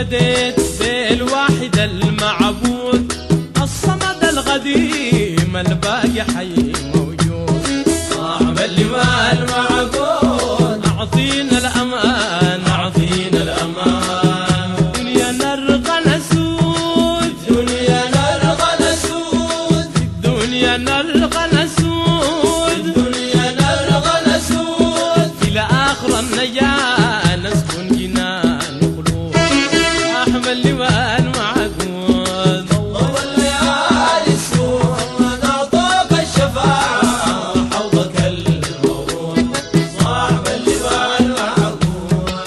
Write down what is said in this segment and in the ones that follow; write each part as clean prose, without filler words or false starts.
ناديت بالواحد المعبود الصمد القديم الباقي حي موجود. صاحب اللواء المعبود أعطينا الأمان أعطينا الأمان. دنيا نرقى نسود دنيا نرقى نسود دنيا نرقى نسود دنيا نرقى نسود. إلى آخر النجاة نسكن جنان خلود. صاحب اللواء المعبود ضوى الليالي السود أعطاك الشفاعة حوضك المورود. صاحب اللواء المعبود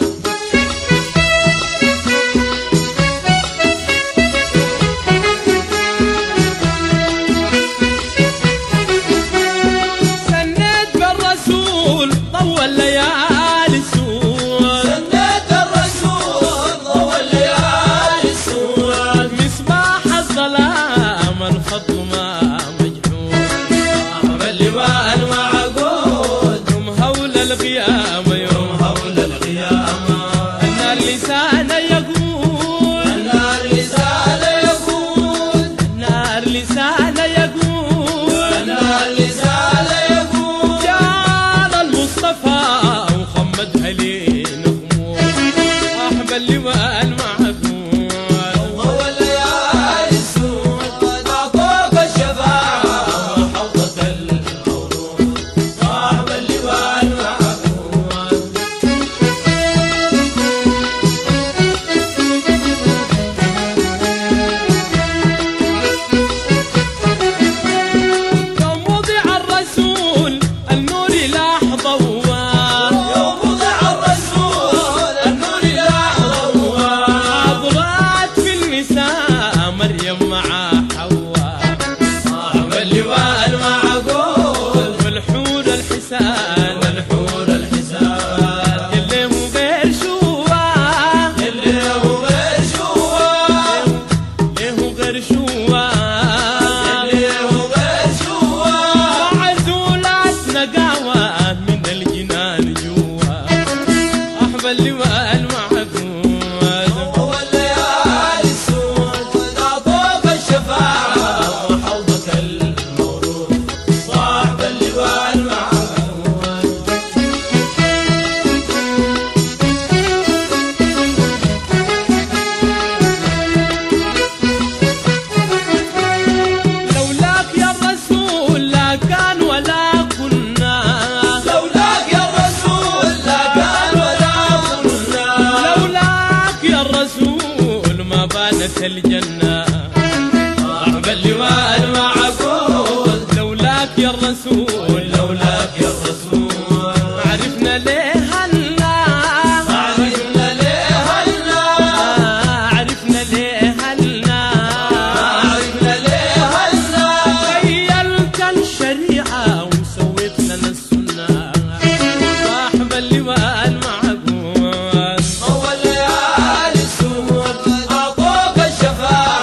سنيت بالرسول ضوى الليالي السود. سنيت الرسول ضوى الليالي السود. مصباح الظلام الخط ما مجحود. صاحب اللواء المعبود يوم هول القيامة يوم هول القيامة. النار لسان يقول النار لسان يقول النار لسان يقول النار لسان يقول. جال المصطفى وخمدها لين خمود. صاحب اللواء المعبود ضوى الليالي السود أعطاك الشفاعة حوضك المورود. صاحب اللواء المعبود يوم وضع الرسول النور لاح ضواه. يوم وضع الرسول النور لاح ضواه. حضرات في النساء مريم مع حواء. صاحب اللواء المعبود والحور الحسان والحور الحسان. اللي هو غير شواه اللي هو غير شواه اللي هو غير شواه. اللي هو غير شواه. وعزولات نقاوة من الجنان جوا. صاحب اللواء المعبود ضوى الليالي السود أعطاك الشفاعة حوضك المورود. صاحب اللواء المعبود لولاك يا الرسول لا كان ولا كنا. لولاك يا الرسول لا كان ولا كنا. لولاك يا الرسول ما بانت الجنة. صاحب اللواء المعبود لولاك يا الرسول لولاك يا الرسول عرفنا ليه هلا عرفنا ليه هلا عرفنا ليه هلا عرفنا ليه هلا. غيرت الشريعة وسويت لنا السنة. صاحب اللواء المعبود ضوى الليالي السود أعطاك الشفاعة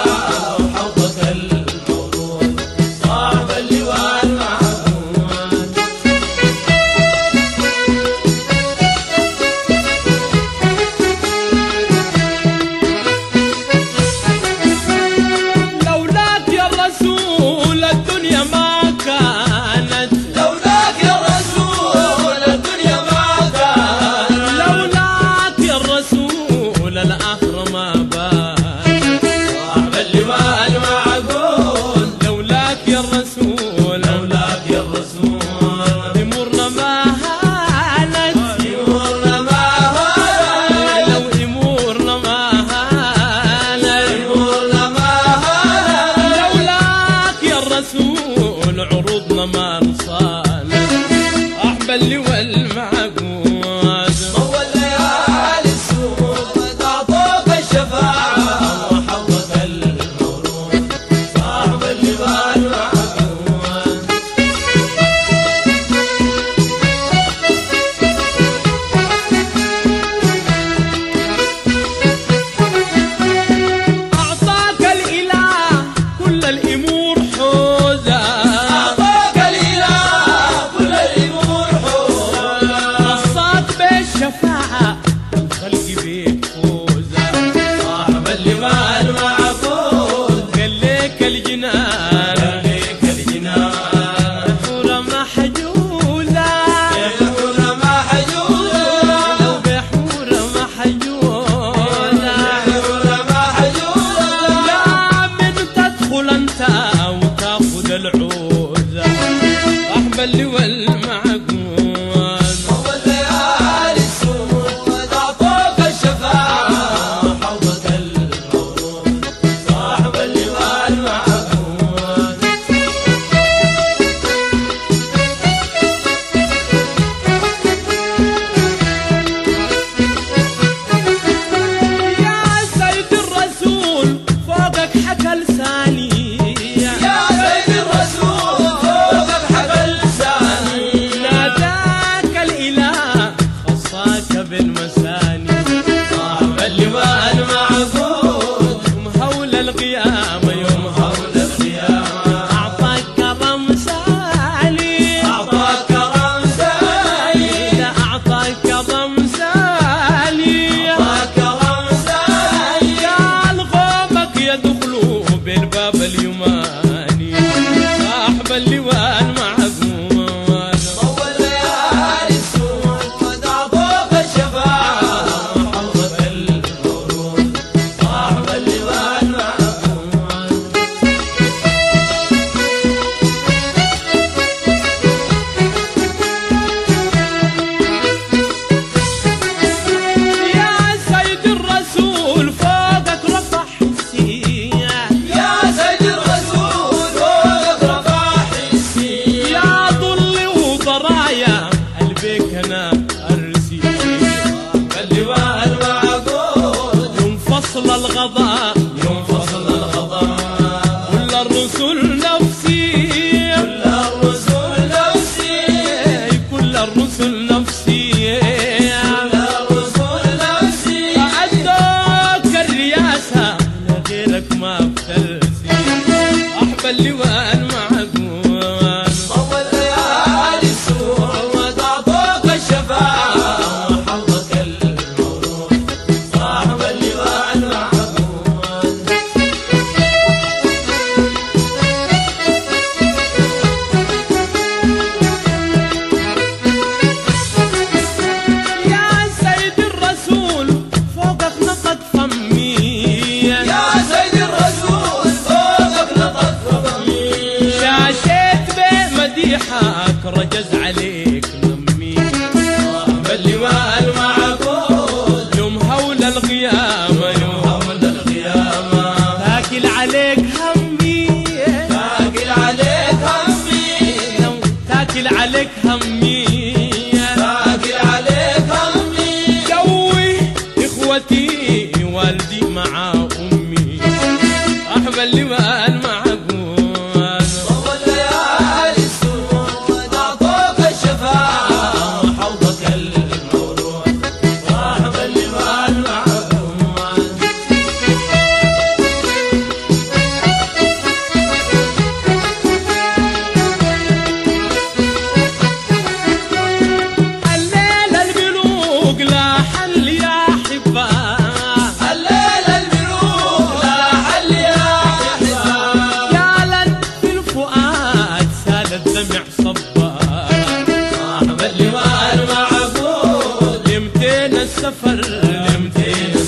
اللواء المعقول ضوى الليالي السود أعطوك الشفاعة وحوضك المورود صاحب اللواء المعقول. يا سيد الرسول فوقك نطق فمي يا سيد الرسول فوقك نطق فمي شاشيت بمديحك رجز عليك لمي صاحب اللواء المعقول يوم هول القيامة يوم حول القيامة تاكل عليك همي تاكل عليك همي تاكل عليك همي تاكل عليك همي قوي اخوتي والدي مع امي احب اللواء المعقول ضوى الليالي السود أعطوك الشفاعة وحوضك المورود صاحب اللواء المعقول. الليلة الملوك لا حل يا حباه الليلة الملوك لا حل يا حباب قالت في الفؤاد سال الدمع صبار صاحب اللواء المعقول لمتين السفر لمتين